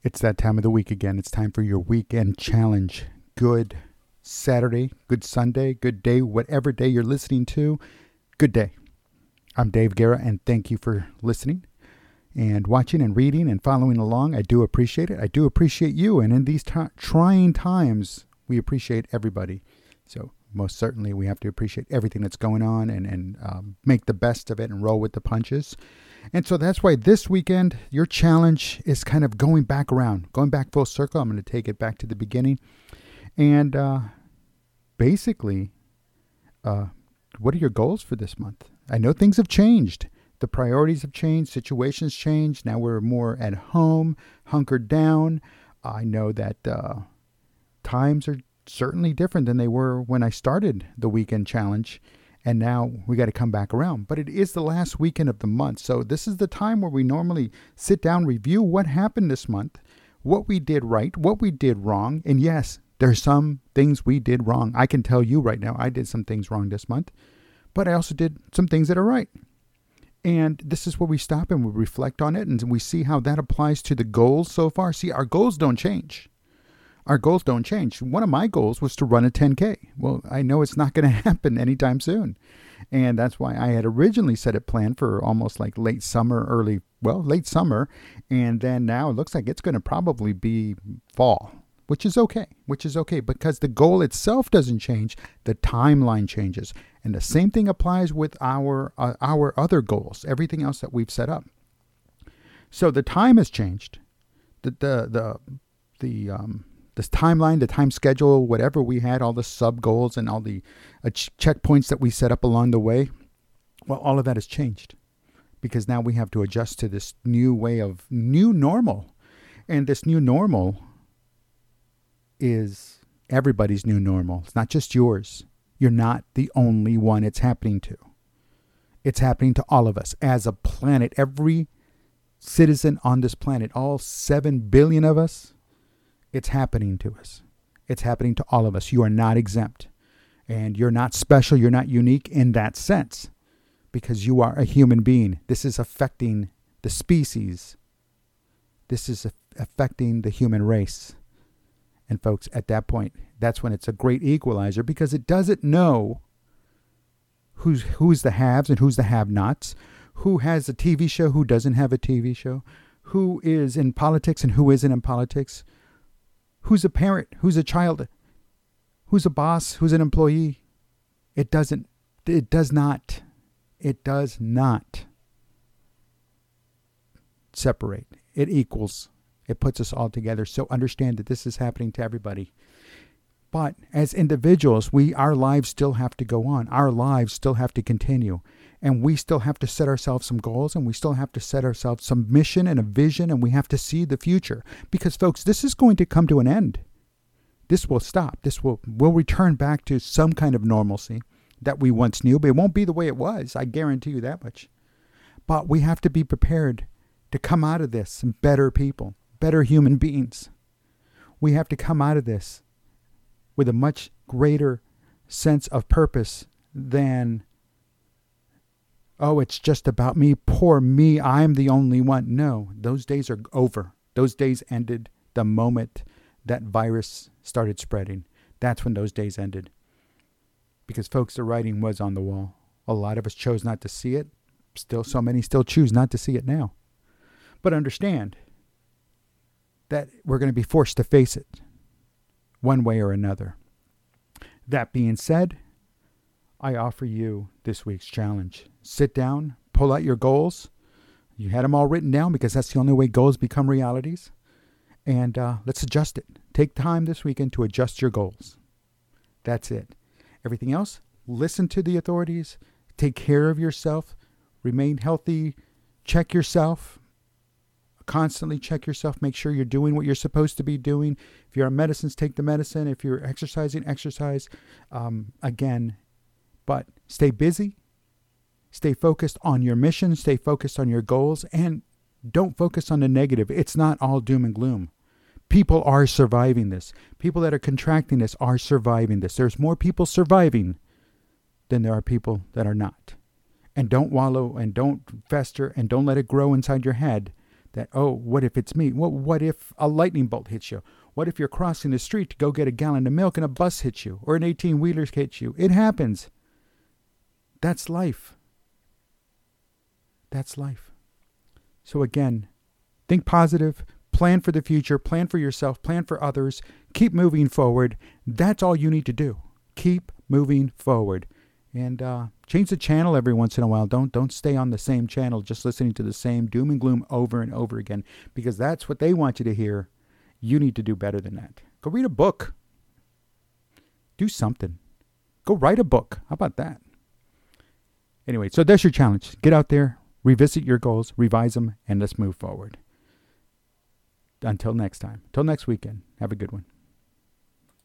It's that time of the week again. It's time for your weekend challenge. Good Saturday, good Sunday, good day, whatever day you're listening to. Good day. I'm Dave Guerra, and thank you for listening and watching and reading and following along. I do appreciate it. I do appreciate you. And in these trying times, we appreciate everybody. So most certainly we have to appreciate everything that's going on and make the best of it and roll with the punches. And so that's why this weekend, your challenge is kind of going back around, going back full circle. I'm going to take it back to the beginning. And basically, what are your goals for this month? I know things have changed. The priorities have changed. Situations changed. Now we're more at home, hunkered down. I know that times are certainly different than they were when I started the weekend challenge. And now we got to come back around. But it is the last weekend of the month. So this is the time where we normally sit down, review what happened this month, what we did right, what we did wrong. And yes, there's some things we did wrong. I can tell you right now, I did some things wrong this month. But I also did some things that are right. And this is where we stop and we reflect on it. And we see how that applies to the goals so far. See, our goals don't change. Our goals don't change. One of my goals was to run a 10K. Well, I know it's not going to happen anytime soon. And that's why I had originally set it planned for almost like late summer. Late summer. And then now it looks like it's going to probably be fall, which is okay. Because the goal itself doesn't change. The timeline changes. And the same thing applies with our other goals, everything else that we've set up. So the time has changed. This timeline, the time schedule, whatever we had, all the sub goals and all the checkpoints that we set up along the way, well, all of that has changed because now we have to adjust to this new normal. And this new normal is everybody's new normal. It's not just yours. You're not the only one it's happening to. It's happening to all of us as a planet. Every citizen on this planet, all 7 billion of us, it's happening to us. It's happening to all of us. You are not exempt. And you're not special. You're not unique in that sense. Because you are a human being. This is affecting the species. This is affecting the human race. And folks, at that point, that's when it's a great equalizer. Because it doesn't know who's the haves and who's the have-nots. Who has a TV show, who doesn't have a TV show. Who is in politics and who isn't in politics. Who's a parent? Who's a child? Who's a boss? Who's an employee? It does not separate. It equals. It puts us all together. So understand that this is happening to everybody. But as individuals, our lives still have to go on. Our lives still have to continue. And we still have to set ourselves some goals, and we still have to set ourselves some mission and a vision, and we have to see the future. Because, folks, this is going to come to an end. This will stop. We'll return back to some kind of normalcy that we once knew, but it won't be the way it was. I guarantee you that much. But we have to be prepared to come out of this better people, better human beings. We have to come out of this with a much greater sense of purpose than, oh, it's just about me, poor me, I'm the only one. No, those days are over. Those days ended the moment that virus started spreading. That's when those days ended. Because, folks, the writing was on the wall. A lot of us chose not to see it. Still, so many still choose not to see it now. But understand that we're going to be forced to face it one way or another. That being said, I offer you this week's challenge. Sit down, pull out your goals. You had them all written down because that's the only way goals become realities. And let's adjust it. Take time this weekend to adjust your goals. That's it. Everything else, listen to the authorities. Take care of yourself. Remain healthy. Check yourself. Constantly check yourself. Make sure you're doing what you're supposed to be doing. If you're on medicines, take the medicine. If you're exercising, exercise. Again, but stay busy. Stay focused on your mission. Stay focused on your goals. And don't focus on the negative. It's not all doom and gloom. People are surviving this. People that are contracting this are surviving this. There's more people surviving than there are people that are not. And don't wallow and don't fester and don't let it grow inside your head that, oh, what if it's me? What if a lightning bolt hits you? What if you're crossing the street to go get a gallon of milk and a bus hits you or an 18-wheeler hits you? It happens. That's life. That's life. So again, think positive, plan for the future, plan for yourself, plan for others, keep moving forward. That's all you need to do. Keep moving forward. And change the channel every once in a while. Don't stay on the same channel, just listening to the same doom and gloom over and over again, because that's what they want you to hear. You need to do better than that. Go read a book. Do something. Go write a book. How about that? Anyway, so that's your challenge. Get out there, revisit your goals, revise them, and let's move forward. Until next time. Until next weekend. Have a good one.